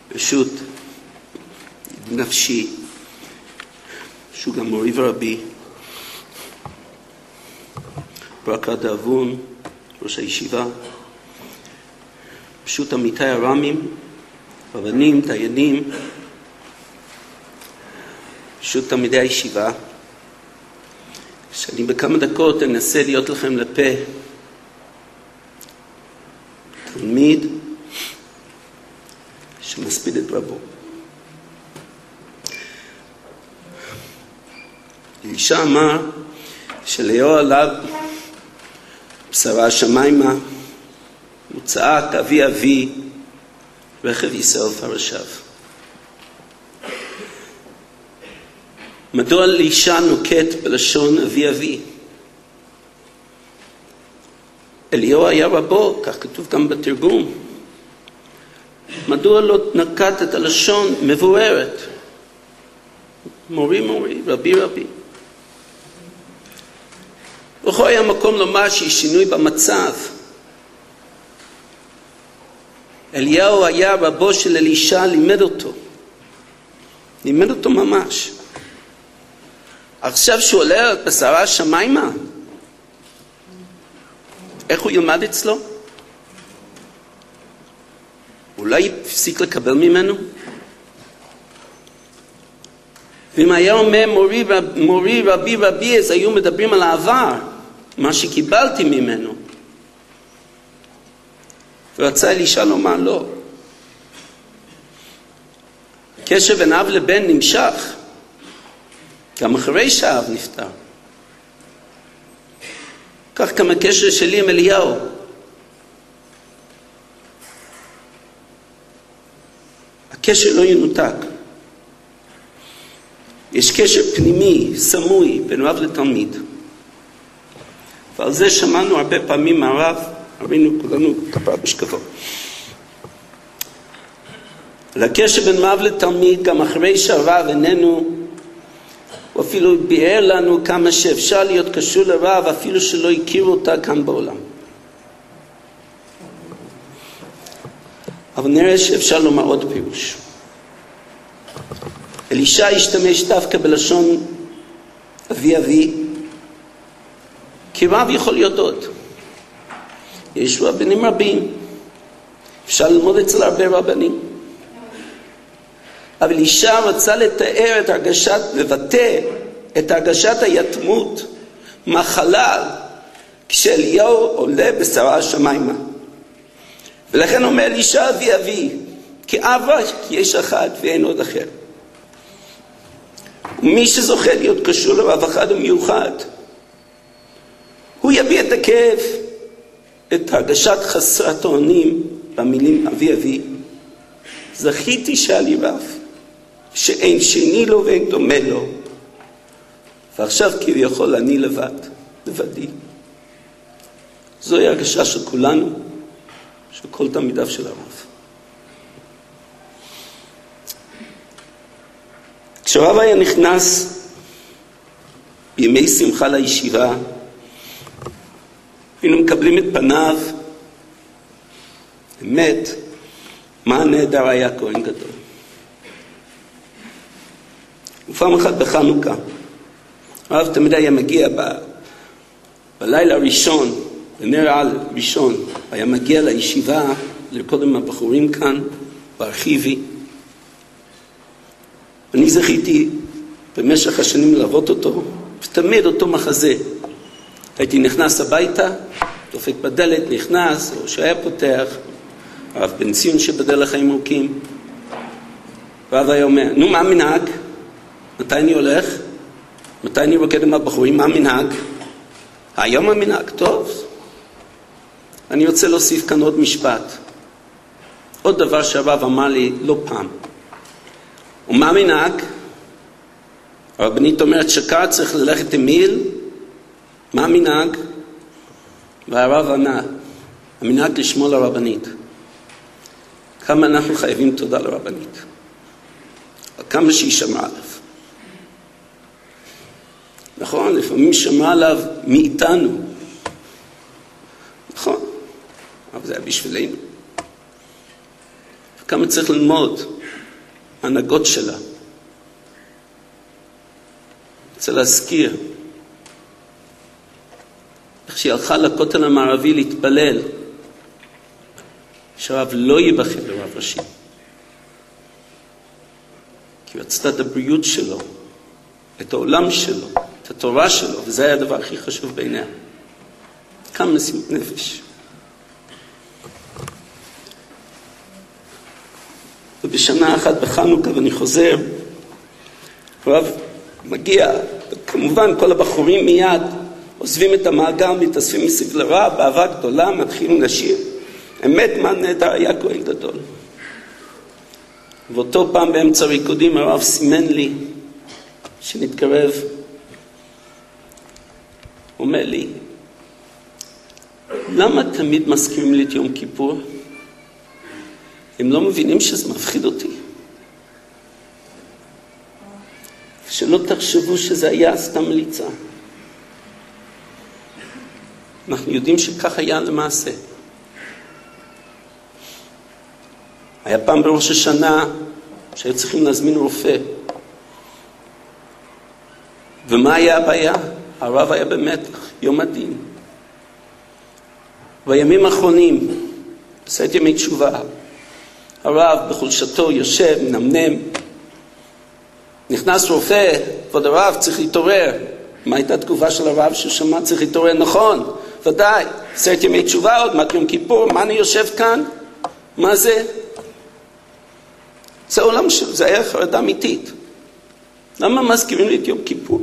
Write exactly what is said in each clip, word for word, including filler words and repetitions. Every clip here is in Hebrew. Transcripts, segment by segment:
פשוט נפשי, שהוא גם מורי ורבי, ברקת אבון, ראש הישיבה, פשוט עמיתי הרמים, רבנים, דיינים, פשוט תלמידי הישיבה, שאני בכמה דקות אנסה להיות לכם לפה, תלמיד שמספיד את רבו. אלישע אמר שליהו עליו בשרה השמיימה, הוא צעק אבי אבי רכב ישראל פרשיו. מדוע אלישע נוקט בלשון אבי אבי? אליהו היה רבו, כך כתוב גם בתרגום. מדוע לא נקט את הלשון מבוארת? מורי מורי, רבי רבי. וכה היה מקום לומר שיש שינוי במצב. אליהו היה רבו של אלישע, לימד אותו. לימד אותו ממש. עכשיו שהוא עולה על בשרה השמיימה, איך הוא ילמד אצלו? אולי יפסיק לקבל ממנו? ואם היה אומר מורי, רב, מורי רבי רבי, אז היו מדברים על העבר, מה שקיבלתי ממנו. ורצה אלישע לומר לא. קשר בין אב לבן נמשך, גם אחרי שהאב נפטר. כך גם הקשר שלי עם אליהו. הקשר לא ינותק. יש קשר פנימי, סמוי, בין רב לתלמיד. ועל זה שמענו הרבה פעמים מהרב, ראינו כולנו כפר בשכבו. לקשר בין רב לתלמיד, גם אחרי שהרב איננו, הוא אפילו ביאר לנו כמה שאפשר להיות קשור לרב, אפילו שלא הכירו אותה כאן בעולם. אבל נראה שאפשר לומר עוד פירוש. אלישע השתמש דווקא בלשון אבי אבי, כי רב יכול להיות עוד. יש רבנים רבים, אפשר ללמוד אצל הרבה רבנים. אבל אלישע רצה לתאר את הרגשת, לבטא את הרגשת היתמות מהחלל, כשאליהו עולה בשרה השמיימה. ולכן אומר אלישע אבי אבי, כי אבא יש אחד ואין עוד אחר. ומי שזוכה להיות קשור לרב אחד ומיוחד, הוא יביא את הכאב, את הרגשת חסרת האונים במילים אבי אבי. זכיתי שהיה לי רב, שאין שני לו ואין דומה לו, ועכשיו כביכול אני לבד, לבדי. זוהי הרגשה של כולנו, של כל תלמידיו של הרב. כשהרב היה נכנס בימי שמחה לישיבה, היינו מקבלים את פניו, באמת, מה נהדר היה כהן גדול. ופעם אחת בחנוכה, הרב תמיד היה מגיע ב... בלילה הראשון, בנר על ראשון, היה מגיע לישיבה, לרקוד עם הבחורים כאן, בארכיבי. אני זכיתי במשך השנים ללוות אותו, ותמיד אותו מחזה. הייתי נכנס הביתה, דופק בדלת, נכנס, או שהיה פותח, הרב בן ציון שבדל החיים ארוכים. והרב היה אומר, נו, מה מנהג? מתי אני הולך? מתי אני רוקד עם הבחורים? מה מנהג? היום המנהג, טוב. אני רוצה להוסיף כאן עוד משפט. עוד דבר שהרב אמר לי לא פעם. ומה מנהג? הרבנית אומרת שקר צריך ללכת עם מיל. מה מנהג? והרב ענה, המנהג לשמוע לרבנית. כמה אנחנו חייבים תודה לרבנית. כמה שהיא שמעה עליו. נכון, לפעמים שמעה עליו מאיתנו. נכון, אבל זה היה בשבילנו. וכמה צריך ללמוד ההנהגות שלה. רוצה להזכיר איך שהיא הלכה לכותל המערבי להתפלל שהרב לא ייבחר לרב ראשי, כי הוא רצתה את הבריאות שלו, את העולם שלו, את התורה שלו, וזה היה הדבר הכי חשוב בעיניה. כמה מסירות נפש. ובשנה אחת בחנוכה, ואני חוזר, הרב מגיע, כמובן כל הבחורים מיד עוזבים את המעגל, מתאספים מסביב לרב, באהבה גדולה, מתחילים לשיר. אמת מה נהדר, היה כהן גדול. ואותו פעם באמצע ריקודים הרב סימן לי שנתקרב, אומר לי, למה תמיד מזכירים לי את יום כיפור? הם לא מבינים שזה מפחיד אותי. שלא תחשבו שזה היה סתם מליצה. אנחנו יודעים שכך היה למעשה. היה פעם בראש השנה שהיו צריכים להזמין רופא. ומה היה הבעיה? הרב היה במתח, יום הדין. בימים האחרונים, עשית ימי תשובה, הרב בחולשתו יושב, מנמנם, נכנס רופא, כבוד הרב צריך להתעורר. מה הייתה התגובה של הרב ששמע צריך להתעורר? נכון, ודאי, עשית ימי תשובה, עוד מעט יום כיפור, מה אני יושב כאן? מה זה? זה עולם שלו, זה היה חרדה אמיתית. למה מזכירים לי את יום כיפור?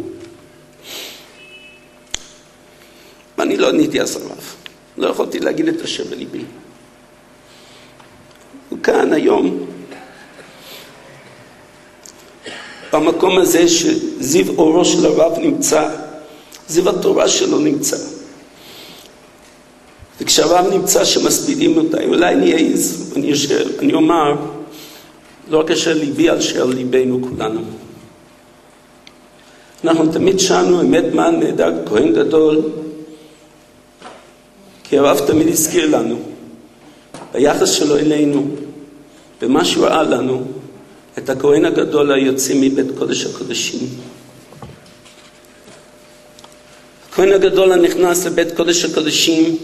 ואני לא עניתי אז הרב, לא יכולתי להגיד את אשר בליבי. וכאן היום, במקום הזה שזיו אורו של הרב נמצא, זיו התורה שלו נמצא. וכשהרב נמצא שמספידים אותה, אולי אני אעז, אני, אשר, אני אומר, לא רק אשר ליבי על אשר ליבנו כולנו. אנחנו תמיד שאנו אמת מה נהדר כהן גדול, כי הרב תמיד הזכיר לנו, ביחס שלו אלינו, במה שהוא ראה לנו, את הכהן הגדול היוצא מבית קודש הקודשים. הכהן הגדול הנכנס לבית קודש הקודשים,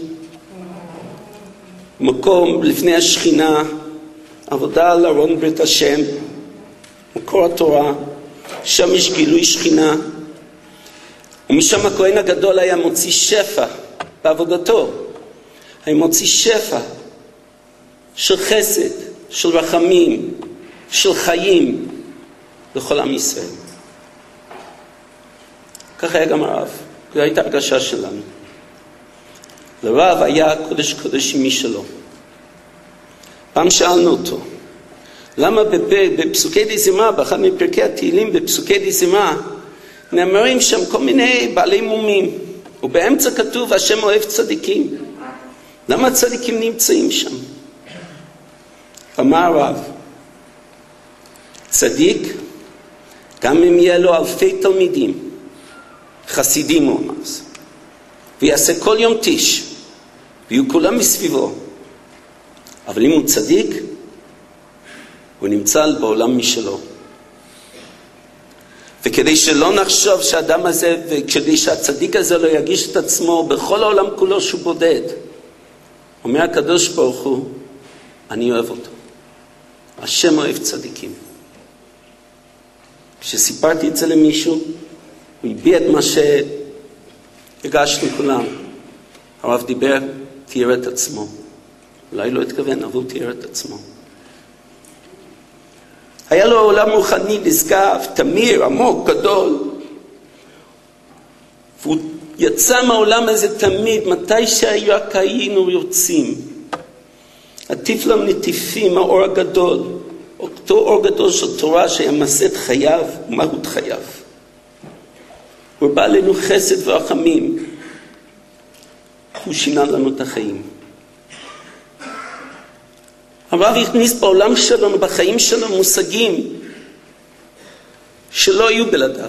מקום לפני השכינה, עבודה על ארון ברית השם, מקור התורה, שם יש גילוי שכינה, ומשם הכהן הגדול היה מוציא שפע בעבודתו, היה מוציא שפע של חסד, של רחמים, של חיים לכל עם ישראל. כך היה גם הרב, זו הייתה הרגשה שלנו. לרב היה קודש קודשים משלו. פעם שאלנו אותו, למה בפסוקי דזמרה, באחד מפרקי התהילים בפסוקי דזמרה, נאמרים שם כל מיני בעלי מומים, ובאמצע כתוב השם אוהב צדיקים. למה הצדיקים נמצאים שם? אמר הרב, צדיק, גם אם יהיה לו אלפי תלמידים, חסידים הוא אמר, ויעשה כל יום תיש, ויהיו כולם מסביבו, אבל אם הוא צדיק, הוא נמצא בעולם משלו. וכדי שלא נחשוב שהאדם הזה, וכדי שהצדיק הזה לא ירגיש את עצמו בכל העולם כולו שהוא בודד, אומר הקדוש ברוך הוא, אני אוהב אותו. השם אוהב צדיקים. כשסיפרתי את זה למישהו, הוא הביע את מה שהרגשנו כולם. הרב דיבר, תיאר את עצמו. אולי לא התכוון, אבל הוא תיאר את עצמו. היה לו עולם רוחני נשגב, תמיר, עמוק, גדול. והוא יצא מהעולם הזה תמיד, מתי שרק היינו יוצאים. עטיף לנו נטיפים, האור הגדול, אותו אור גדול של תורה שהיה מסד חייו ומהות חייו. הוא בא לנו חסד ורחמים. הוא שינה לנו את החיים. הרב הכניס בעולם שלנו, בחיים שלנו, מושגים שלא היו בלעדיו.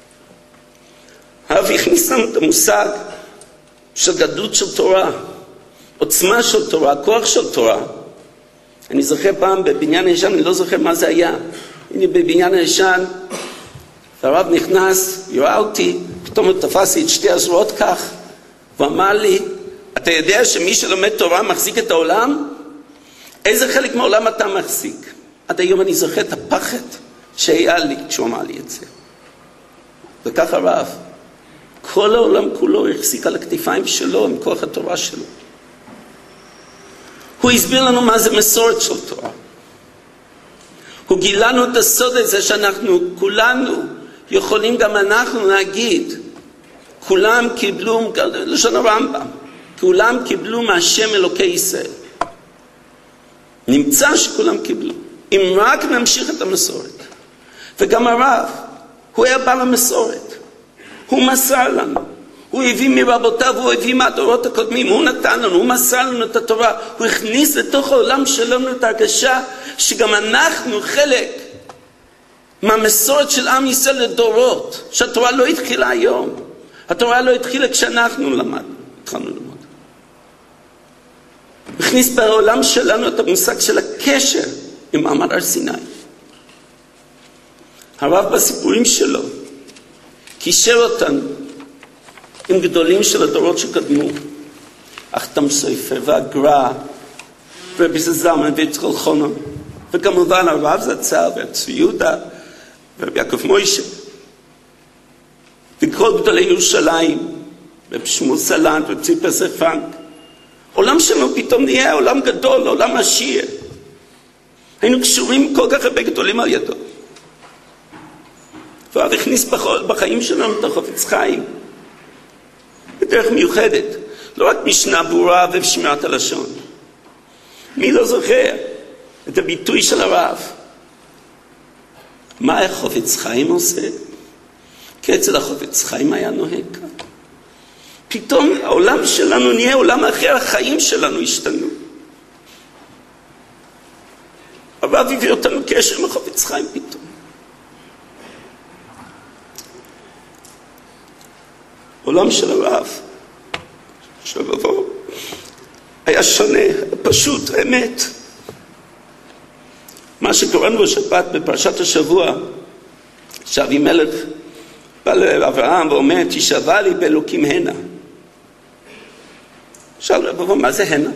הרב הכניס לנו את המושג של גדלות של תורה, עוצמה של תורה, כוח של תורה. אני זוכר פעם בבניין הישן, אני לא זוכר מה זה היה. אני בבניין הישן, והרב נכנס, יראה אותי, פתאום הוא תפס לי את שתי הזרועות כך, ואמר לי, אתה יודע שמי שלומד תורה מחזיק את העולם? איזה חלק מהעולם אתה מחזיק? עד היום אני זוכר את הפחד שהיה לי כשהוא אמר לי את זה. וכך הרב, כל העולם כולו החזיק על הכתפיים שלו עם כוח התורה שלו. הוא הסביר לנו מה זה מסורת של תורה. הוא גילה לנו את הסוד הזה שאנחנו כולנו יכולים גם אנחנו להגיד, כולם קיבלו, לשון הרמב"ם, כולם קיבלו מהשם אלוקי ישראל. נמצא שכולם קיבלו. אם רק נמשיך את המסורת. וגם הרב, הוא היה בעל המסורת. הוא מסר לנו. הוא הביא מרבותיו, הוא הביא מהדורות הקודמים. הוא נתן לנו, הוא מסר לנו את התורה. הוא הכניס לתוך העולם שלנו את ההרגשה שגם אנחנו חלק מהמסורת של עם ישראל לדורות. שהתורה לא התחילה היום. התורה לא התחילה כשאנחנו למדנו. התחלנו ללמוד. הוא הכניס בעולם שלנו את המושג של הקשר עם מעמד הר סיני. הרב בסיפורים שלו קישר אותנו עם גדולים של הדורות שקדמו, החתם סופר והגר"א ורבי זלמן ויצחק חונן, וכמובן הרב זצ"ל וצבי יהודה ורבי יעקב מוישה וכל גדולי ירושלים ורבי שמואל סלנט ורבי פסח פרנק. עולם שלנו פתאום נהיה עולם גדול, עולם עשיר. היינו קשורים כל כך הרבה גדולים על ידו. והרב הכניס בחיים שלנו את החפץ חיים בדרך מיוחדת, לא רק משנה ברורה ושמירת הלשון. מי לא זוכר את הביטוי של הרב? מה החפץ חיים עושה? כי אצל החפץ חיים היה נוהג כאן. פתאום העולם שלנו נהיה עולם אחר, החיים שלנו השתנו. הרב הביא אותנו קשר עם החפץ חיים פתאום. עולם של הרב, של רבו, היה שונה, פשוט, אמת. מה שקראנו בשבת בפרשת השבוע, שאבימלך בא לאברהם ואומר, תשבע לי באלוקים הנה. שאל רבו, מה זה הנה?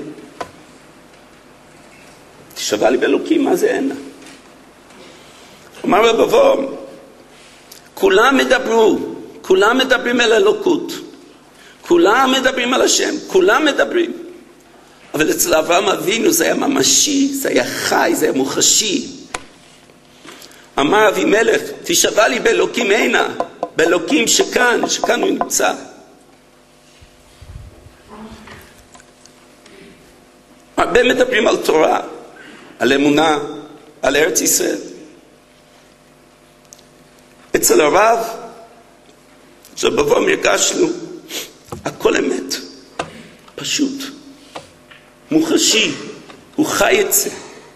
תשבע לי באלוקים, מה זה הנה? אמר רבו, כולם מדברו, כולם מדברים על אלוקות, כולם מדברים על השם, כולם מדברים. אבל אצל אברהם אבינו זה היה ממשי, זה היה חי, זה היה מוחשי. אמר אבימלך, תשבע לי באלוקים הנה, באלוקים שכאן, שכאן הוא נמצא. הרבה מדברים על תורה, על אמונה, על ארץ ישראל. אצל הרב, שבבוא מרגשנו, הכל אמת, פשוט, מוחשי, הוא חי את זה.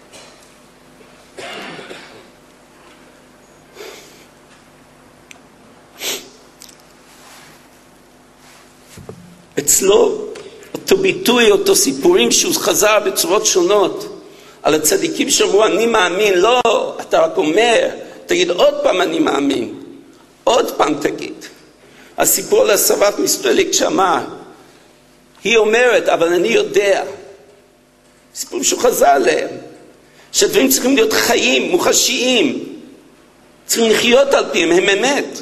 אצלו, אותו ביטוי, אותו סיפורים שהוא חזר בצורות שונות, על הצדיקים שאמרו, אני מאמין, לא, אתה רק אומר, תגיד עוד פעם אני מאמין, עוד פעם תגיד. הסיפור על הסבת מסטרליק שאמר, היא אומרת, אבל אני יודע. סיפורים שהוא חזר עליהם, שהדברים צריכים להיות חיים, מוחשיים, צריכים לחיות על פיהם, הם אמת.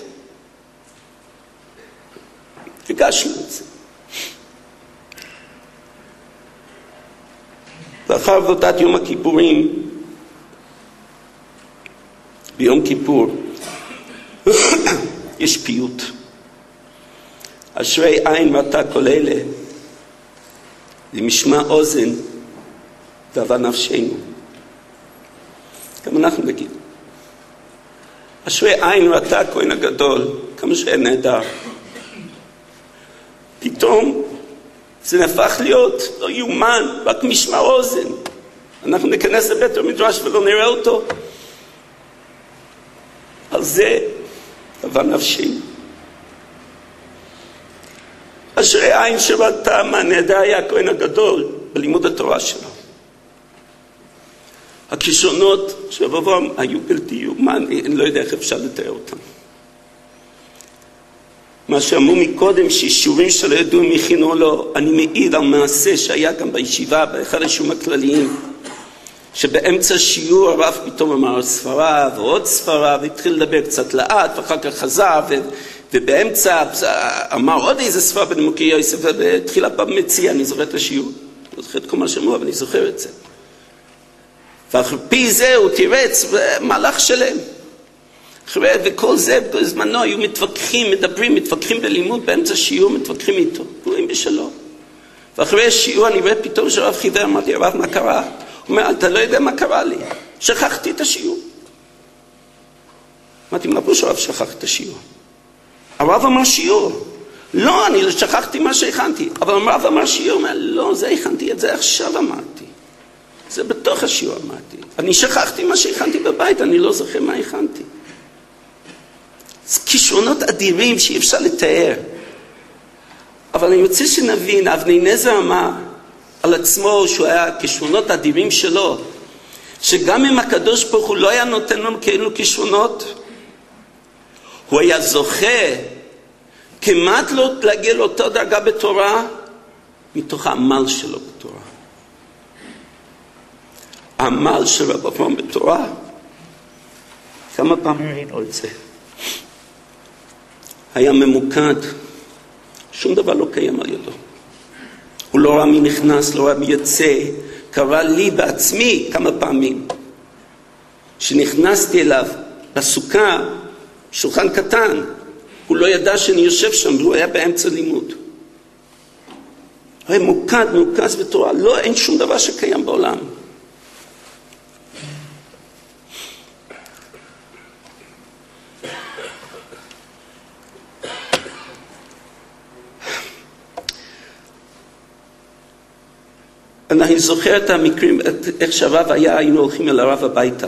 פגשנו את זה. לאחר עבודת יום הכיפורים, ביום כיפור, יש פיוט. אשרי עין ראתה כל אלה, למשמע אוזן, ואהבה נפשנו. גם אנחנו נגיד. אשרי עין ראתה הכהן הגדול, כמה שהיה נהדר. פתאום זה נהפך להיות, לא יומן, רק משמע אוזן. אנחנו ניכנס לבית המדרש ולא נראה אותו. על זה אהבה נפשנו. אשרי עין שראתה מה נהדר היה הכהן הגדול בלימוד התורה שלו. הכישרונות של רב אברהם היו בלתי יאומן, אני לא יודע איך אפשר לתאר אותם. מה שאמרו מקודם, שישורים שלא ידעו אם הכינו לו, אני מעיד על מעשה שהיה גם בישיבה, באחד השיעורים הכלליים, שבאמצע שיעור הרב פתאום אמר ספרה ועוד ספרה, והתחיל לדבר קצת לאט, ואחר כך חזר, ו... ובאמצע אמר עוד איזה ספרה בנימוקי יוסף, ובתחילה פעם מציע, אני זוכר את השיעור, לא זוכר את כל מה שאמרו, אבל אני זוכר את זה. ואחרי פי זה הוא תירץ במהלך שלם. אחרי וכל זה בזמנו היו מתווכחים, מדברים, מתווכחים בלימוד, באמצע שיעור מתווכחים איתו, קוראים בשלום. ואחרי השיעור אני רואה פתאום שהרב חיוור, אמרתי, הרב, מה קרה? הוא אומר, אתה לא יודע מה קרה לי, שכחתי את השיעור. אמרתי, מה פה שהרב שכח את השיעור? הרב אמר שיעור. לא, אני לא שכחתי מה שהכנתי, אבל הרב אמר שיעור, אומר, לא, זה הכנתי את זה עכשיו אמרתי. זה בתוך השיעור אמרתי. אני שכחתי מה שהכנתי בבית, אני לא זוכר מה הכנתי. זה כישרונות אדירים שאי אפשר לתאר. אבל אני רוצה שנבין, אבני נזר אמר על עצמו שהוא היה כישרונות אדירים שלו, שגם אם הקדוש ברוך הוא לא היה נותן לנו כאלו כישרונות, הוא היה זוכה כמעט לא להגיע לאותה דרגה בתורה, מתוך העמל שלו בתורה. העמל של רב אברהם בתורה, כמה פעמים ראינו את זה. היה ממוקד, שום דבר לא קיים על ידו. הוא לא ראה מי נכנס, לא ראה מי יצא. קרה לי בעצמי כמה פעמים, שנכנסתי אליו בסוכה, שולחן קטן, הוא לא ידע שאני יושב שם, והוא היה באמצע לימוד. היה מוקד, מוקד בתורה, לא, אין שום דבר שקיים בעולם. אני זוכר את המקרים, איך שהרב היה, היינו הולכים אל הרב הביתה.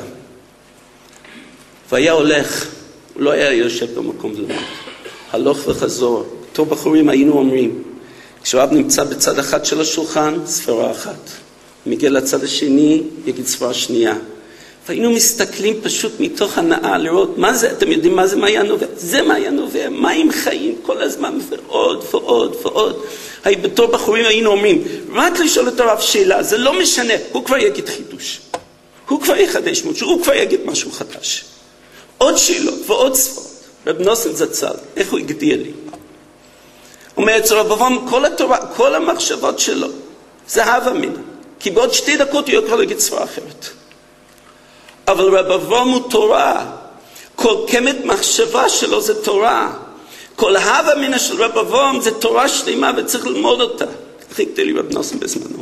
והיה הולך, הוא לא היה יושב במקום ללמוד. הלוך וחזור. בתור בחורים היינו אומרים, כשהרב נמצא בצד אחד של השולחן, ספרה אחת. מגיע לצד השני, יגיד ספרה שנייה. והיינו מסתכלים פשוט מתוך הנאה לראות מה זה, אתם יודעים מה זה מעיין נובע? זה מעיין נובע, מים חיים כל הזמן ועוד ועוד ועוד. היי, בתור בחורים היינו אומרים, רק לשאול את הרב שאלה, זה לא משנה, הוא כבר יגיד חידוש. הוא כבר יחדש משהו, הוא כבר יגיד משהו חדש. עוד שאלות ועוד ספרות. רב נוסן זצ"ל, איך הוא הגדיר לי? הוא אומר, אצל רב אברהם, כל התורה, כל המחשבות שלו, זה הווה אמינא. כי בעוד שתי דקות הוא יכול להגיד ספרה אחרת. אבל רב אברהם הוא תורה. כל כמת מחשבה שלו זה תורה. כל הווה אמינא של רב אברהם זה תורה שלמה וצריך ללמוד אותה. כך הגדיר לי רב נוסן בזמנו.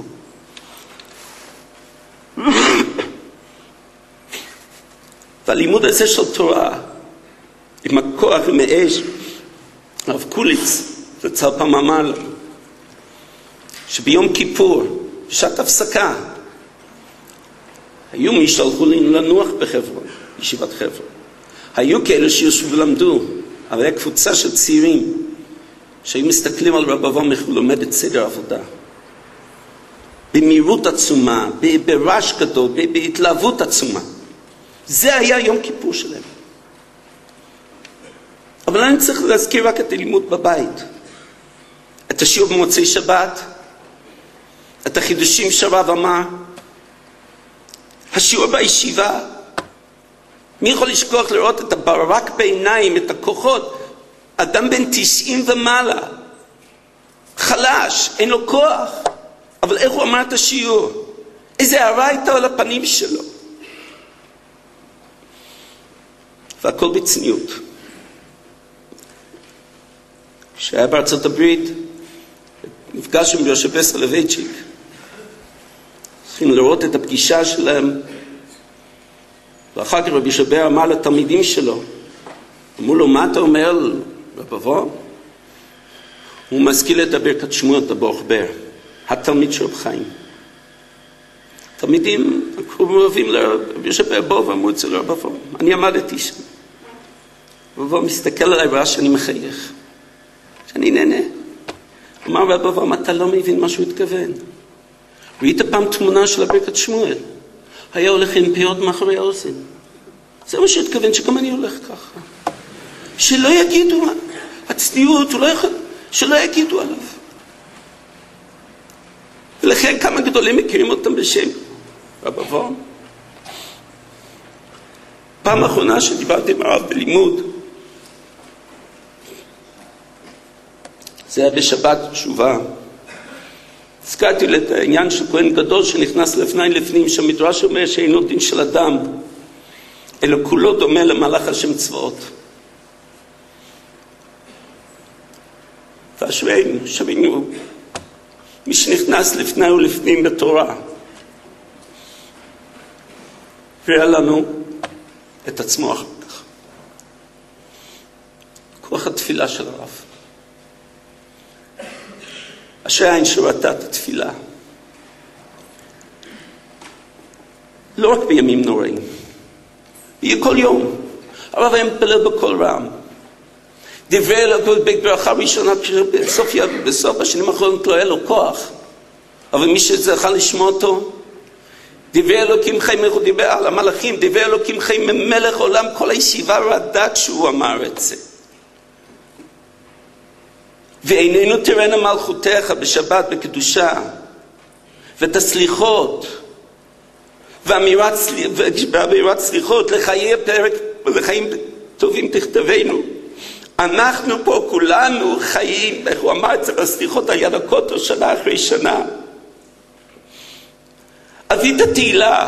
והלימוד הזה של תורה, עם הכוח, עם האש, הרב קוליץ, זצ"ל פעם אמר לנו, שביום כיפור, בשעת הפסקה, היו מי שהלכו לנוח בחברון, ישיבת חברון. היו כאלה שיושבו ולמדו, אבל היה קבוצה של צעירים, שהיו מסתכלים על רב אברהם איך הוא לומד את סדר עבודה. במהירות עצומה, ברעש גדול, בהתלהבות עצומה. זה היה יום כיפור שלהם. אבל אני צריך להזכיר רק את הלימוד בבית. את השיעור במוצאי שבת, את החידושים שהרב אמר, השיעור בישיבה. מי יכול לשכוח לראות את הברק בעיניים, את הכוחות? אדם בן תשעים ומעלה, חלש, אין לו כוח. אבל איך הוא אמר את השיעור? איזה הרע הייתה על הפנים שלו. והכל בצניעות. כשהיה בארצות הברית, נפגש עם יושב סולובייצ'יק. צריכים לראות את הפגישה שלהם. ואחר כך רבי שבר אמר לתלמידים שלו, אמרו לו, מה אתה אומר רב אברהם? הוא מזכיר את ברכת שמואל ברוך בר, התלמיד של רב חיים. תלמידים קרובים לרבי שבר בו ואמרו אצל רב אברהם. אני עמדתי שם. רב אברהם מסתכל עליי וראה שאני מחייך, שאני נהנה. אמר רב אברהם, אתה לא מבין מה שהוא התכוון. ראית פעם תמונה של ברכת שמואל? היה הולך עם פיות מאחורי האוזן. זה מה שהתכוון שגם אני הולך ככה. שלא יגידו, הצניעות, הוא לא יכול, שלא יגידו עליו. ולכן כמה גדולים מכירים אותם בשם רב אברהם. פעם האחרונה שדיברתי עם הרב בלימוד, זה היה בשבת תשובה. הזכרתי את העניין של כהן גדול שנכנס לפני לפנים, שהמדרש אומר שאינו דין של אדם, אלא כולו דומה למלאך השם צבאות. ואשרינו, שווינו, מי שנכנס לפני ולפנים בתורה, ראה לנו את עצמו אחר כך. כוח התפילה של הרב. אשרי העין שראתה את התפילה. לא רק בימים נוראים, יהיה כל יום. הרב היה מתפלל בכל רם. דברי אלוקות בברכה ראשונה, בסוף, בסוף השנים האחרונות לא היה לו כוח. אבל מי שזכה לשמוע אותו, דברי אלוקים חיים, הוא דיבר על המלאכים, דברי אלוקים חיים ממלך עולם, כל הישיבה רעדה כשהוא אמר את זה. ועינינו תראינה מלכותך בשבת בקדושה, ואת הסליחות, ואמירת סליחות, לחיי פרק, לחיים טובים תכתבנו. אנחנו פה כולנו חיים, איך הוא אמר את זה בסליחות על יד הכותל שנה אחרי שנה. אבית התהילה,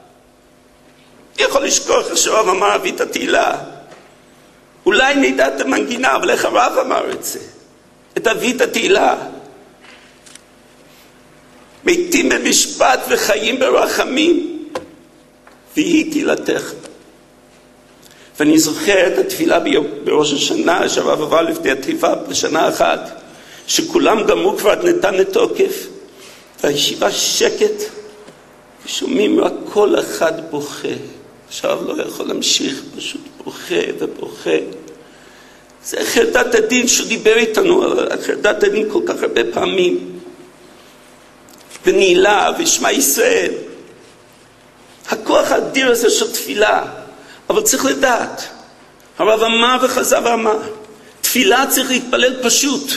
יכול לשכוח שהרב אמר אבית התהילה. אולי נדע את המנגינה, אבל איך הרב אמר את זה? את אבית התהילה. מתים במשפט וחיים ברחמים, והיא תהילתך. ואני זוכר את התפילה בראש השנה, שהרב עבר לפני התיבה בשנה אחת, שכולם גמרו כבר נתן לתוקף, והישיבה שקט, ושומעים רק כל אחד בוכה. עכשיו לא יכול להמשיך, פשוט בוכה ובוכה. זה חרדת הדין שהוא דיבר איתנו, חרדת הדין כל כך הרבה פעמים. ונעילה ושמע ישראל. הכוח האדיר הזה של תפילה. אבל צריך לדעת. הרב אמר וחזר ואמר. תפילה צריך להתפלל פשוט.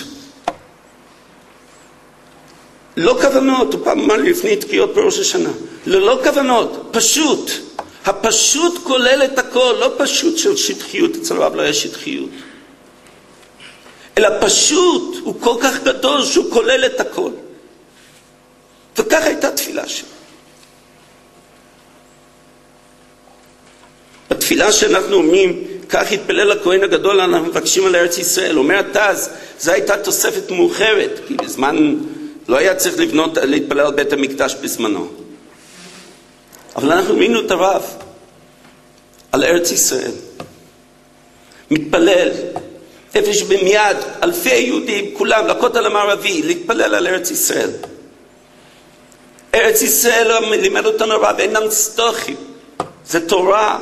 לא כוונות, הוא פעם אמר לי לפני תקיעות בראש השנה. ללא כוונות, פשוט. הפשוט כולל את הכל, לא פשוט של שטחיות, אצל הרב לא היה שטחיות. אלא פשוט, הוא כל כך גדול שהוא כולל את הכל. וכך הייתה תפילה שלו. בתפילה שאנחנו אומרים, כך התפלל הכהן הגדול, אנחנו מבקשים על ארץ ישראל. אומר התז, זו הייתה תוספת מאוחרת, כי בזמן לא היה צריך לבנות, להתפלל על בית המקדש בזמנו. אבל אנחנו ראינו את הרב על ארץ ישראל. מתפלל, איפה שבמיד, אלפי יהודים, כולם, לכותל המערבי, להתפלל על ארץ ישראל. ארץ ישראל לימד אותנו הרב, אינם סטוחים, זה תורה.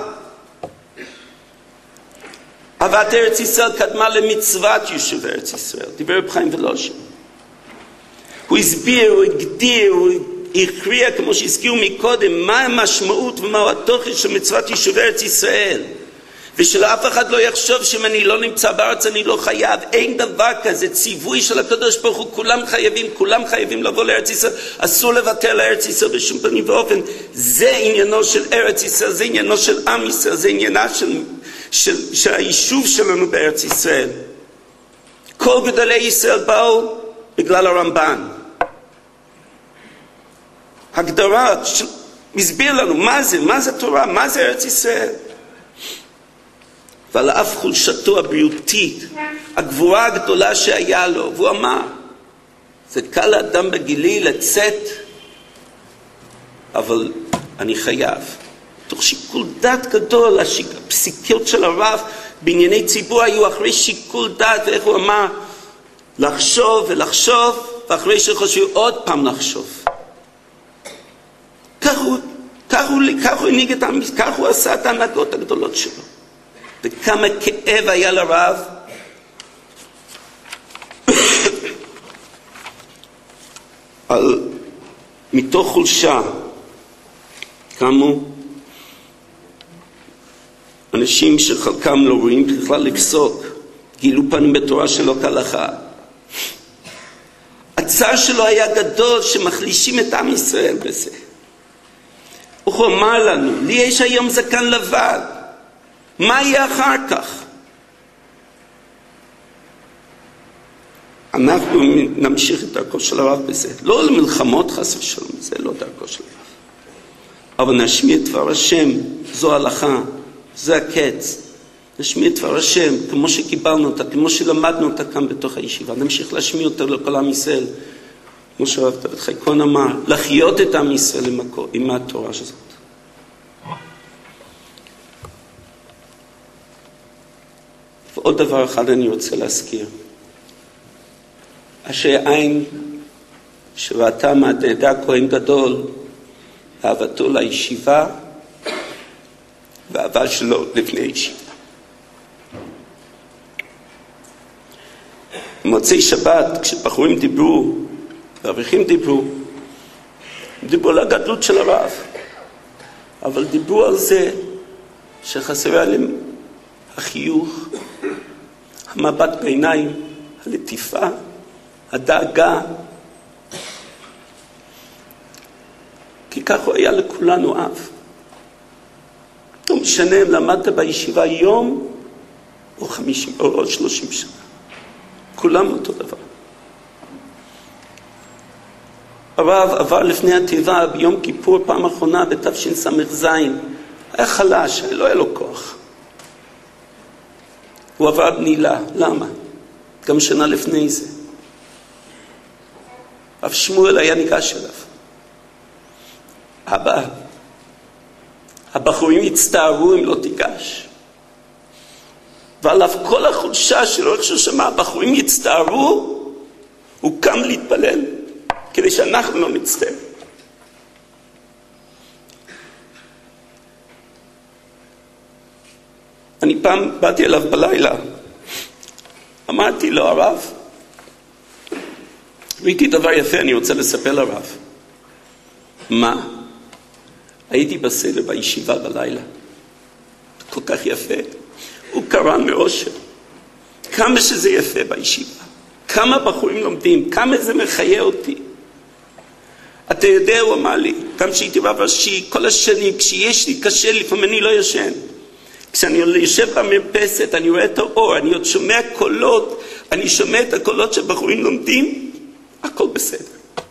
אהבת ארץ ישראל קדמה למצוות יישוב ארץ ישראל. דיבר רב חיים ולושן. הוא הסביר, הוא הגדיר, הוא הכריע, כמו שהזכירו מקודם, מה המשמעות ומה התוכן של מצוות יישוב ארץ ישראל. ושלאף אחד לא יחשוב שאם אני לא נמצא בארץ אני לא חייב. אין דבר כזה, ציווי של הקדוש ברוך הוא, כולם חייבים, כולם חייבים לבוא לארץ ישראל. אסור לוותר לארץ ישראל בשום פנים ואופן. זה עניינו של ארץ ישראל, זה עניינו של עם ישראל, זה עניינה של, של, של היישוב שלנו בארץ ישראל. כל גדולי ישראל באו בגלל הרמב"ן. הגדרה, מסביר לנו מה זה, מה זה תורה, מה זה ארץ ישראל. ועל אף חולשתו הבריאותית, הגבורה הגדולה שהיה לו, והוא אמר, זה קל לאדם בגילי לצאת, אבל אני חייב. תוך שיקול דעת גדול, הפסיקות של הרב בענייני ציבור היו אחרי שיקול דעת, ואיך הוא אמר, לחשוב ולחשוב, ואחרי שחושבים עוד פעם לחשוב. כך הוא, כך הוא, כך הוא הניג את העם, כך הוא עשה את ההנהגות הגדולות שלו. וכמה כאב היה לרב. על מתוך חולשה, קמו אנשים שחלקם לא רואים בכלל לפסוק, גילו פנים בתורה שלא כהלכה. הצער שלו היה גדול שמחלישים את עם ישראל בזה. הוא אמר לנו, לי יש היום זקן לבד, מה יהיה אחר כך? אנחנו נמשיך את דרכו של הרב בזה, לא למלחמות חס ושלום, זה לא דרכו של הרב, אבל נשמיע את דבר השם, זו ההלכה, זה הקץ. נשמיע את דבר השם כמו שקיבלנו אותה, כמו שלמדנו אותה כאן בתוך הישיבה, נמשיך להשמיע אותה לכל עם ישראל, כמו שהרב דוד חי כהן אמר, לחיות את עם ישראל עם, הכל, עם התורה הזאת. ועוד דבר אחד אני רוצה להזכיר, אשר עין שראתה מהדהדה כהן גדול, אהבתו לישיבה והאהבה שלו לפני ישיבה. במוצאי שבת, כשבחורים דיברו, ואברכים דיברו, דיברו על הגדלות של הרב, אבל דיברו על זה שחסרה להם החיוך, המבט בעיניים, הלטיפה, הדאגה, כי כך הוא היה לכולנו אב. לא משנה אם למדת בישיבה יום או חמישים או עוד שלושים שנה, כולם אותו דבר. הרב עבר לפני הטבע ביום כיפור פעם אחרונה בתשס"ז, היה חלש, לא היה לו כוח. הוא עבר בנילה, למה? גם שנה לפני זה. רב שמואל היה ניגש אליו. אבא, הבחורים יצטערו אם לא תיגש. ועליו כל החולשה שלו, איך שהוא שמע, הבחורים יצטערו, הוא קם להתפלל, כדי שאנחנו לא נצטער. אני פעם באתי אליו בלילה, אמרתי לו, הרב, ראיתי דבר יפה, אני רוצה לספר לרב. מה? הייתי בסדר בישיבה בלילה. כל כך יפה. הוא קרן מאושר. כמה שזה יפה בישיבה. כמה בחורים לומדים. כמה זה מחיה אותי. אתה יודע, הוא אמר לי, גם שהייתי רב ראשי, כל השנים, כשיש לי קשה, לפעמים אני לא ישן. כשאני יושב במרפסת, אני רואה את האור, אני עוד שומע קולות, אני שומע את הקולות שבחורים לומדים, הכל בסדר.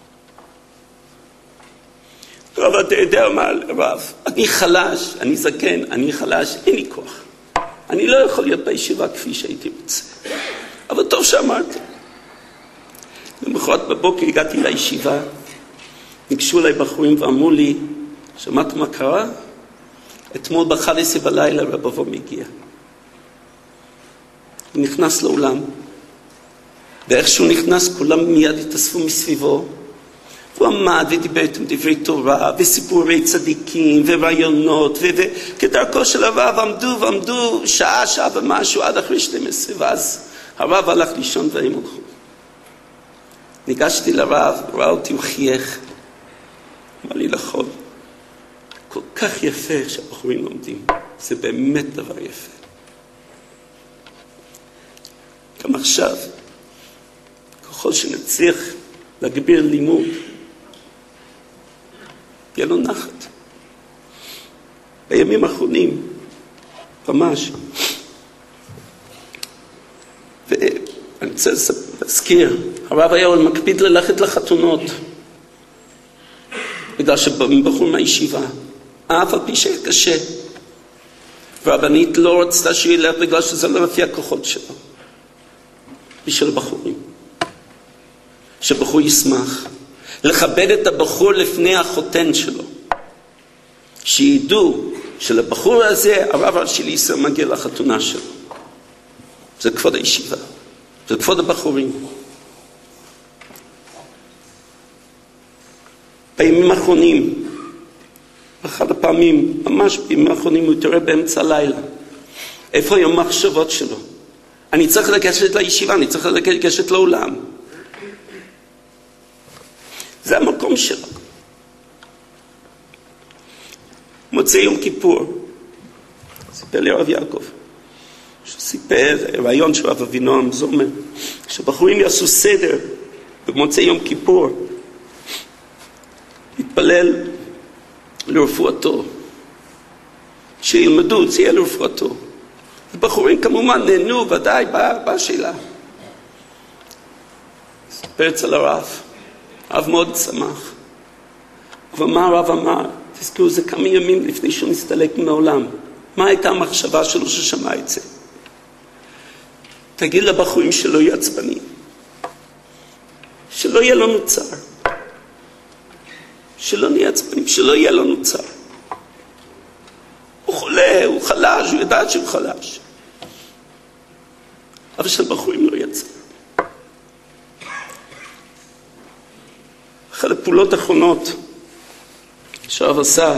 אבל אתה יודע מה, רב, אני חלש, אני זקן, אני חלש, אין לי כוח. אני לא יכול להיות בישיבה כפי שהייתי רוצה. אבל טוב שאמרתי. למחרת בבוקר הגעתי לישיבה, ניגשו אליי בחורים ואמרו לי, שמעת מה קרה? אתמול ב-אחת עשרה בלילה רב אבו מגיע. הוא נכנס לאולם, ואיך שהוא נכנס כולם מיד התאספו מסביבו, הוא עמד ודיבר איתם דברי תורה וסיפורי צדיקים ורעיונות, וכדרכו של הרב עמדו ועמדו שעה, שעה ומשהו עד אחרי שתים עשרה, ואז הרב הלך לישון והם הלכו. ניגשתי לרב, ראה אותי, הוא חייך, אמר לי לחול, כל כך יפה שהבחורים לומדים, זה באמת דבר יפה. גם עכשיו, ככל שנצליח להגביר לימוד, יהיה לו נחת. בימים האחרונים, ממש. ואני רוצה להזכיר, הרב היה מקפיד ללכת לחתונות, בגלל שבחור מהישיבה, אף על פי שהיה קשה. והרבנית לא רצתה שילך בגלל שזה לא לפי הכוחות שלו. בשביל הבחורים. שבחור ישמח. לכבד את הבחור לפני החותן שלו. שידעו שלבחור הזה הרב הראשי לישראל מגיע לחתונה שלו. זה כבוד הישיבה. זה כבוד הבחורים. בימים האחרונים, באחד הפעמים, ממש בימים האחרונים, הוא תראה באמצע הלילה. איפה היו המחשבות שלו? אני צריך לגשת לישיבה, אני צריך לגשת לעולם. זה המקום שלו. במוצאי יום כיפור, סיפר לי הרב יעקב, שסיפר רעיון של רב אבינועם זומר, שבחורים יעשו סדר במוצאי יום כיפור, להתפלל לרפואתו, שילמדו, זה יהיה לרפואתו. הבחורים כמובן נהנו, ודאי, באה השאלה. סיפר אצל הרב, הרב מאוד שמח. אבל מה הרב אמר? תזכרו, זה כמה ימים לפני שהוא נסתלק מן העולם. מה הייתה המחשבה שלו ששמע את זה? תגיד לבחורים שלא יהיה עצבני, שלא יהיה לנו צער, שלא נהיה עצבנים, שלא יהיה לנו צער. הוא חולה, הוא חלש, הוא ידע שהוא חלש. אבל שלבחורים לא יצא. אחת הפעולות האחרונות שהרב עשה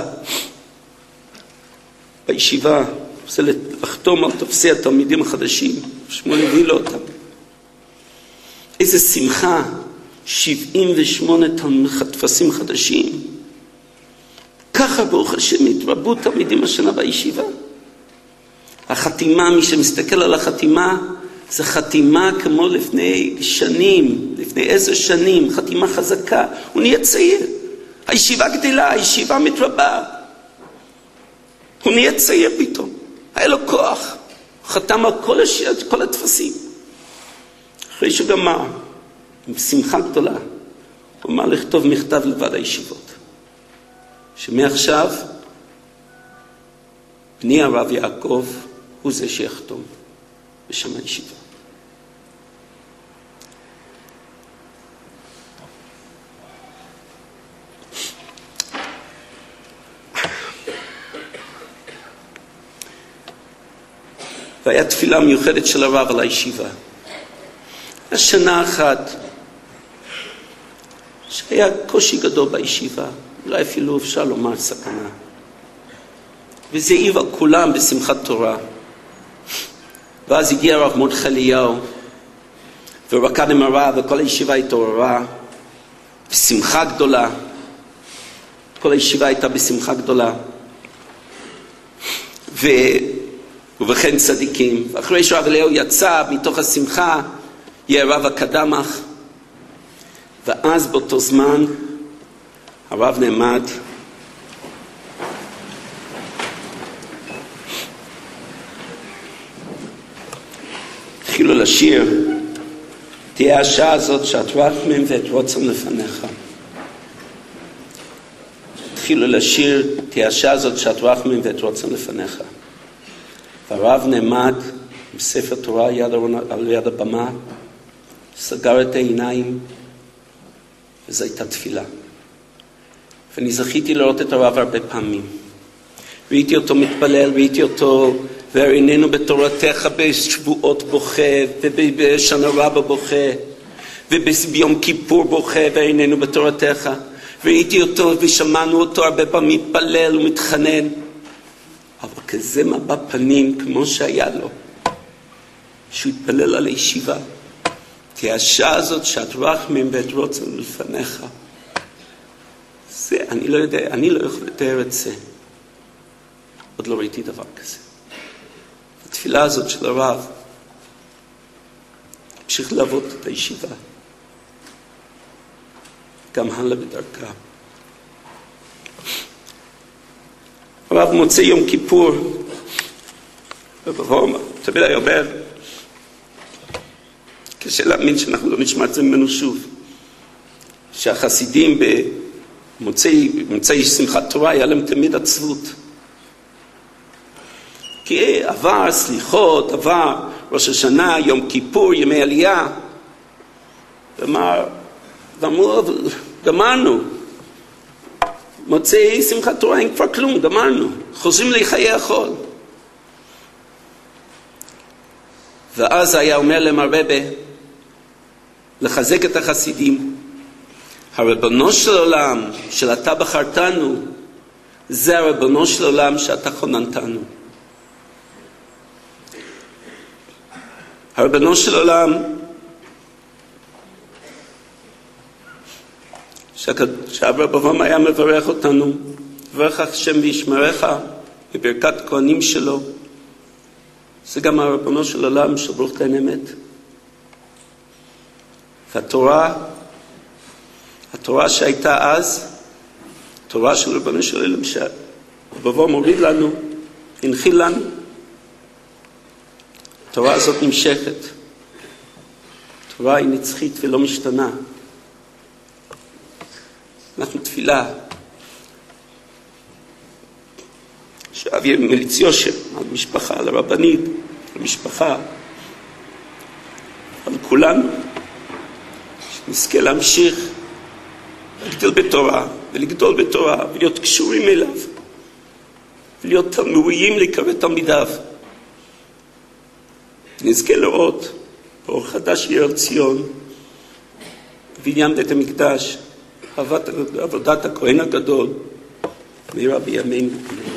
בישיבה, זה לחתום על טופסי התלמידים החדשים, שמואל הביא לו אותם. איזה שמחה, שבעים ושמונה טפסים חדשים. ככה ברוך השם התרבו תלמידים השנה בישיבה. החתימה, מי שמסתכל על החתימה, זה חתימה כמו לפני שנים, לפני עשר שנים, חתימה חזקה. הוא נהיה צעיר. הישיבה גדלה, הישיבה מתרבה. הוא נהיה צעיר פתאום. היה לו כוח. הוא חתם על כל, הש... כל התפסים. אחרי שהוא גמר, עם שמחה גדולה, הוא אמר לכתוב מכתב לוועד הישיבות. שמעכשיו, בני הרב יעקב הוא זה שיחתום בשם הישיבה. והיה תפילה מיוחדת של הרב על הישיבה. השנה אחת שהיה קושי גדול בישיבה, אולי אפילו אפשר לומר סכנה. וזה העיב על כולם בשמחת תורה. ואז הגיע הרב מרדכי אליהו, ורקד עם הרב, וכל הישיבה התעוררה, בשמחה גדולה. כל הישיבה הייתה בשמחה גדולה. ו... ובכן צדיקים. ואחרי שהרב אליהו יצא מתוך השמחה, יהיה רב הקדמך. ואז באותו זמן, הרב נעמד, התחילו לשיר, תהיה השעה הזאת שאת רחמים ואת רוצם לפניך. התחילו לשיר, תהיה השעה הזאת שאת רחמים ואת רוצם לפניך. והרב נעמד עם ספר תורה יד על יד הבמה, סגר את העיניים, וזו הייתה תפילה. ואני זכיתי לראות את הרב הרבה פעמים. ראיתי אותו מתפלל, ראיתי אותו, והרעננו בתורתך בשבועות בוכה, ובשנה רבה בוכה, וביום כיפור בוכה, והרעננו בתורתך. ראיתי אותו ושמענו אותו הרבה פעמים מתפלל ומתחנן. אבל כזה מבע פנים כמו שהיה לו, שהוא התפלל על הישיבה. כי השעה הזאת שאת רחמים ואת רוצם לפניך, זה, אני לא יודע, אני לא יכול לתאר את זה. עוד לא ראיתי דבר כזה. התפילה הזאת של הרב, המשיך לעבוד את הישיבה. גם הלאה בדרכה. הרב מוצא יום כיפור, ובבוא, תמיד היה אומר, קשה להאמין שאנחנו לא נשמע את זה ממנו שוב. שהחסידים במוצאי שמחת תורה היה להם תמיד עצבות. כי עבר סליחות, עבר ראש השנה, יום כיפור, ימי עלייה. ואמר, ואמרו, אבל גמרנו. מוצאי שמחת תורה אין כבר כלום, גמרנו. חוזרים לחיי החול. ואז היה אומר להם הרבה, לחזק את החסידים. הרבנו של עולם, של אתה בחרתנו, זה הרבנו של עולם שאתה חוננתנו. הרבנו של עולם, שהרב אברהם היה מברך אותנו, יברך השם וישמרך, בברכת כהנים שלו. זה גם הרבנו של עולם, של ברוך דיין אמת. והתורה, התורה שהייתה אז, תורה של רבנו של עולם, שבבוא מוריד לנו, הנחיל לנו. התורה הזאת נמשכת. התורה היא נצחית ולא משתנה. אנחנו תפילה שאב יהיה מליץ יושר על משפחה, על הרבנית, על משפחה, על כולנו, שנזכה להמשיך לגדול בתורה ולגדול בתורה ולהיות קשורים אליו ולהיות תלמודיים להיקרא תלמידיו. נזכה לראות באור חדש יאיר ציון בבניין בית המקדש, עבודת הכהן הגדול מהרה בימינו.